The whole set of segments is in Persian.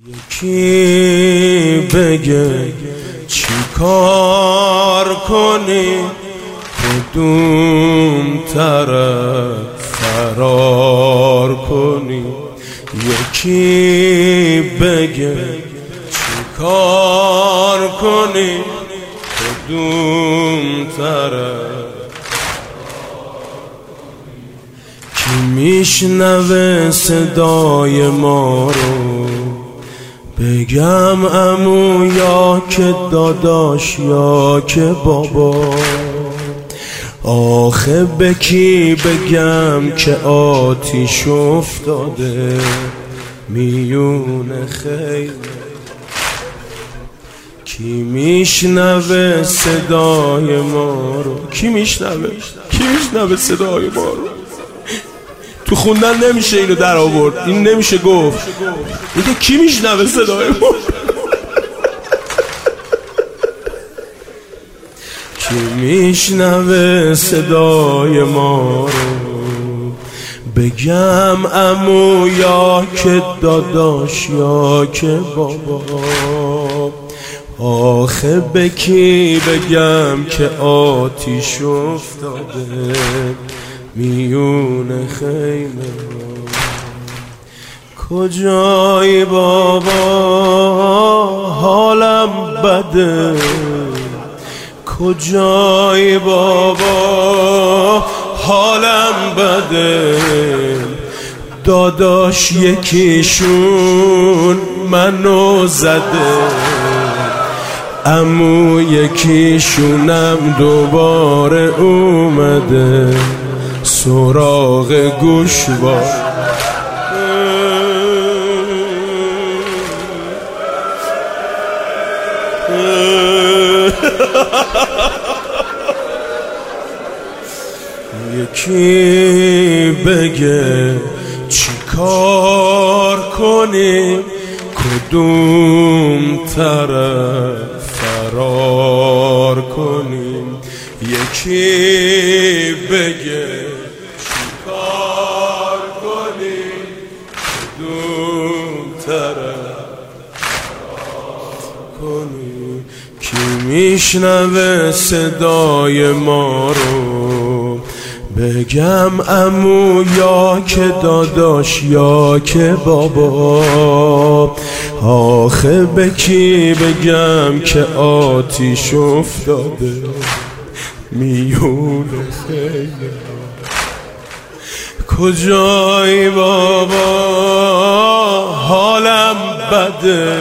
یکی بگه چی کار کنی، کدوم طرف فرار کنی. یکی بگه چی کار کنی، کدوم طرف. کی میشنوه صدای ما رو، بگم عمو یا که داداش یا که بابا. آخه به کی بگم که آتیش افتاده میون خیمه. کی میشنوه صدای ما رو، کی میشنوه صدای ما رو. تو خوندن نمیشه اینو در آورد، این نمیشه گفت. میگه کی میشنوه صدای ما؟ کی میشنوه صدای ما رو، بگم عمو یا که داداش یا که بابا. آخه به کی بگم که آتیش افتاده میون خیمه. کجایی بابا حالم بده، کجایی بابا حالم بده. داداش یکیشون منو زده، عمو یکیشونم دوباره اومده سراغ گوشوار. یکی بگه چی کار کنی، کدوم طرف فرار کنیم. یکی بگه چی کار کنیم، کدوم طرف فرار کنیم. کی میشنوه صدای ما رو، بگم عمو یا که داداش یا که بابا. آخه به کی بگم که آتیش افتاده میون خیمه. کجایی بابا حالم بده،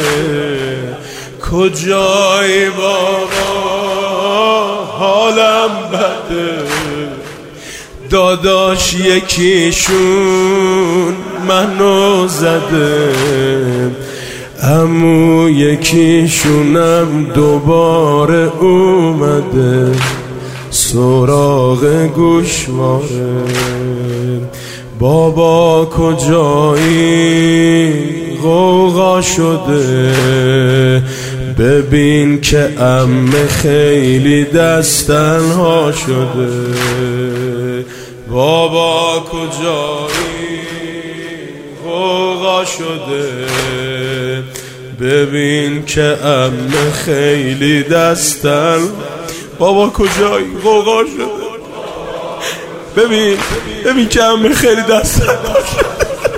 کجایی بابا حالم بده. داداش یکیشون منو زده، عمو یکیشونم دوباره اومده سراغ گوشواره. بابا کجایی غوغا شده، ببین که عمه خیلی دستنها شده. بابا کجایی غوغا شده، ببین که عمه خیلی دستن. بابا کجایی غوغا شده، ببین که عمه خیلی دستن شده.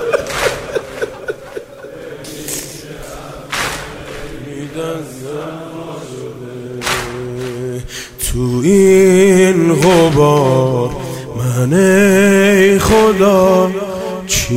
تو این غبار من ای خدا چی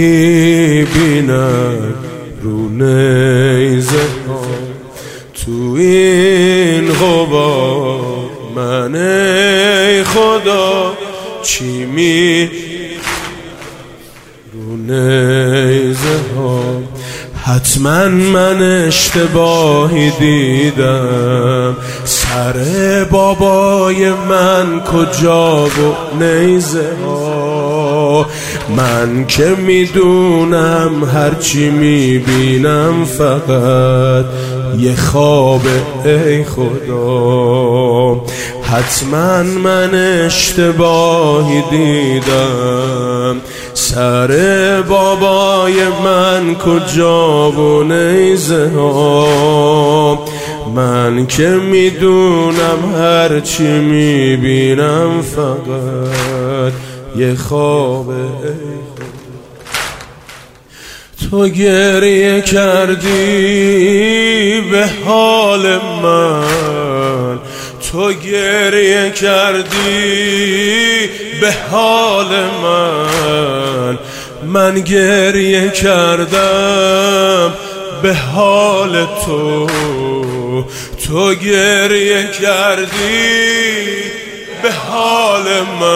میبینم رو نیزه ها. تو این غبار من ای خدا چی میبینم رو نیزه ها. حتما من اشتباهی دیدم، سر بابای من کجا و نیزه ها. من که میدونم هرچی میبینم فقط یه خوابه ای خدا. حتما من اشتباهی دیدم، سر بابای من کجا و نیزه ها، من که میدونم هرچی میبینم فقط یه خوابه. تو گریه کردی به حال من، تو گریه کردی به حال من گریه کردم به حال تو، تو گریه کردی به حال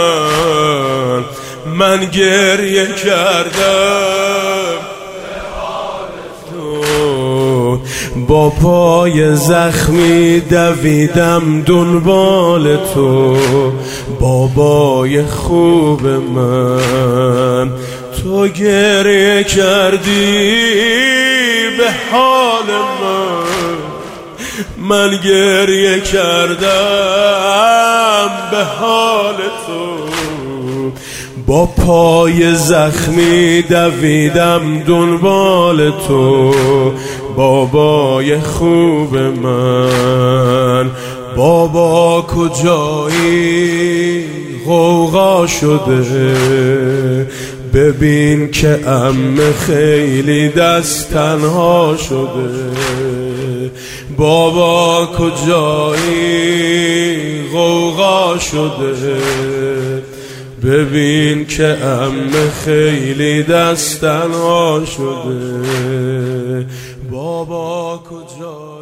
من گریه کردم به حال تو. با پای زخمی دویدم دنبال تو، بابای خوب من. تو گریه کردی به حال من گریه کردم به حال تو. با پای زخمی دویدم دنبال تو، بابای خوب من. بابا کجایی غوغا شده، ببین که عمه خیلی دست تنها شده. بابا کجایی غوغا شده، ببین که عمه خیلی دست تنها شده. بابا کجایی